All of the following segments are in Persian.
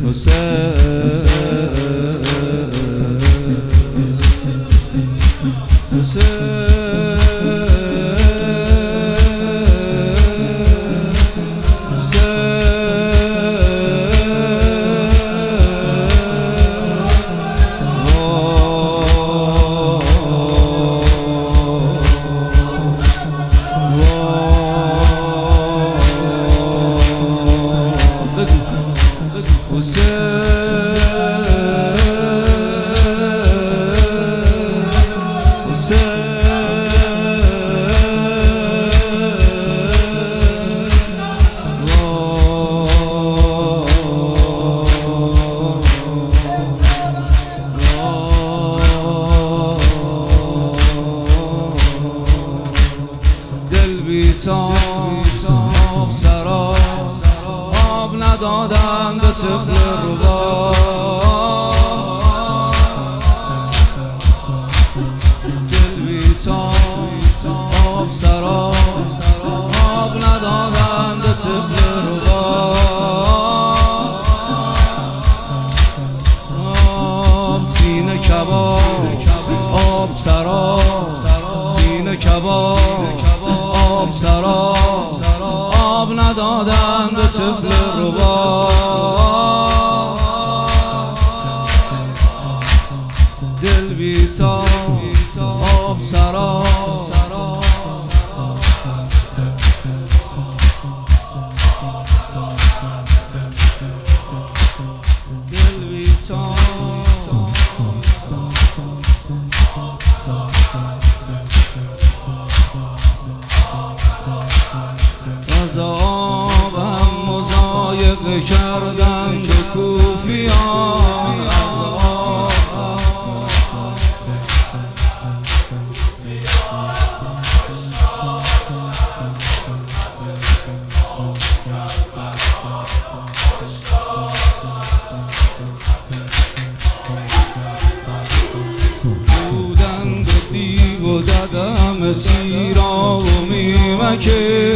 آب سرا آب ندادن به طفل ربا، دل بی‌تاب آب سرا آب ندادن به طفل ربا، آب سینه کباب آب سرا سینه کباب آب سرا آب ندادن به طفل ربا، دل بی‌تاب آب سرا دل بی‌تاب از آبم مضایقه کردن به کوفیان، بودند دیو و ددم سیرا و میمکه،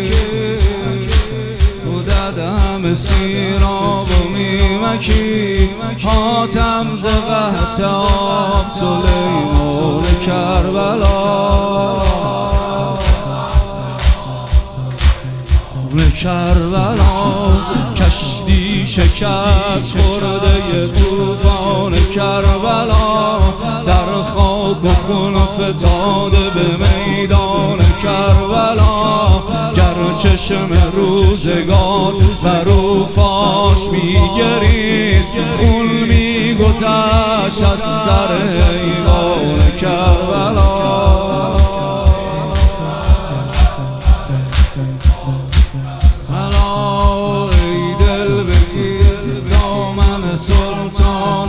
ددم سیرا و میمکی، حاتم ز قحط آب، سلیمان کربلا کربلا، کشتی شکست خورده طوفان کربلا، در خاک و خون فتاده به میدان کربلا، گر چشم روزگار بر او فاش میگرید، خون میگذشت از سر ایوان کربلا. ای دل بگیر دامن سلطان